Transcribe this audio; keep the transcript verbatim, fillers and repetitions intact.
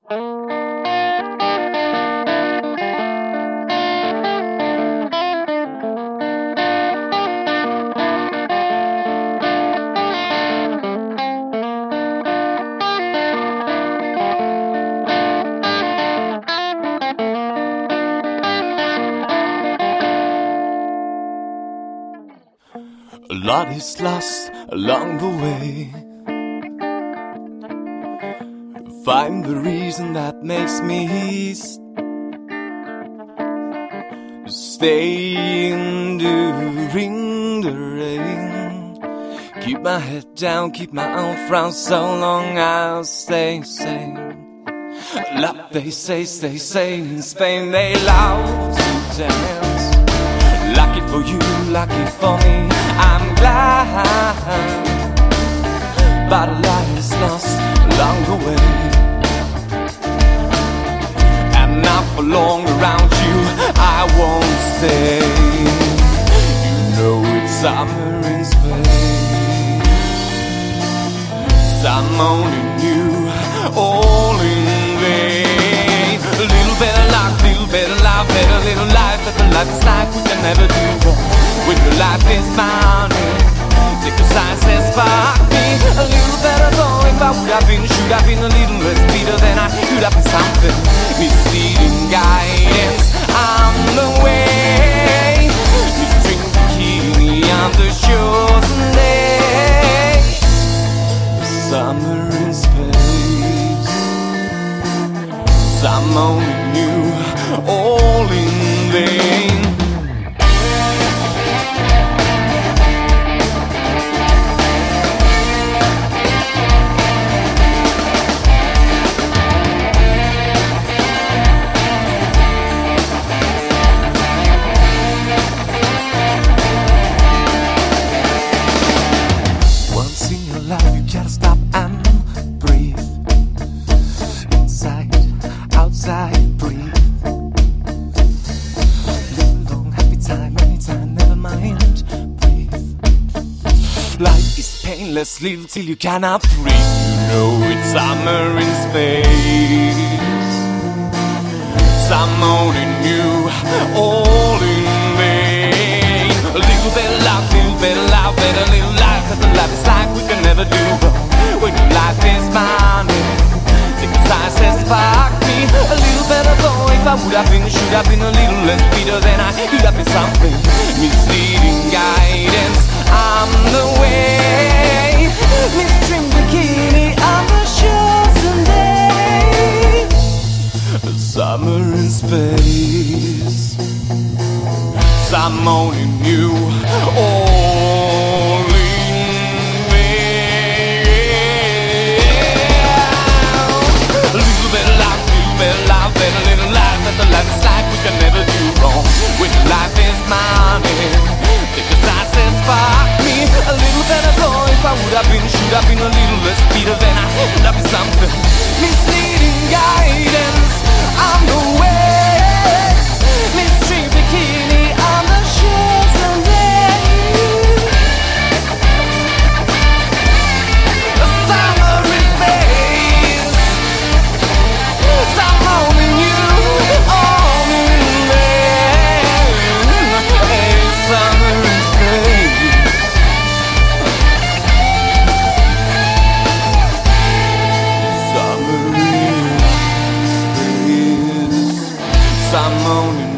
A lot is lost along the way. Find the reason that makes me stay enduring the rain. Keep my head down, keep my own frown, so long I'll stay sane. Love, they say, stay sane. In Spain they love to dance. Lucky for you, lucky for me, I'm glad. But a lot is lost along the way, and not for long around you I won't stay. You know it's summer in Spain. Some only knew, all in vain. A little bit of luck, little bit of love, better little life. But the life is like we can never do wrong. When your life is mounted, take a sign says fuck me. A little better though, if I would have been, should have been a little less Peter than I could have been something. Misleading guidance, I'm the way. You string the key on the chosen day. Summer in space. Some only knew, all in vain. Once in your life you gotta stop and breathe. Inside, outside, breathe. Live long, happy time, anytime, never mind, breathe. Life is painless, live till you cannot breathe. You know it's summer in space. Some only knew, all in vain. A little bit of love, little bit of love, better little life. Cause the life is like we can never do wrong. When your life is mine, take a sign says fuck me. A little better though, if I would have been, should have been a little less Peter than I could have been something. Misleading guidance, I'm the way. Miss String Bikini on the chosen day. Summer in space. Some only knew, all in vain. A little bit of love, little bit of love, better little life. But the life is like we can never do wrong. When life is mounted, take a sign says fuck me. A little better though, if I would have been, should have been a little less Peter than I could have been something. Misleading guidance, I'm the way. Miss String Bikini on the chosen day. Summer in space. Some only knew, all in vain. Hey, summer in space. Summer in space. Some only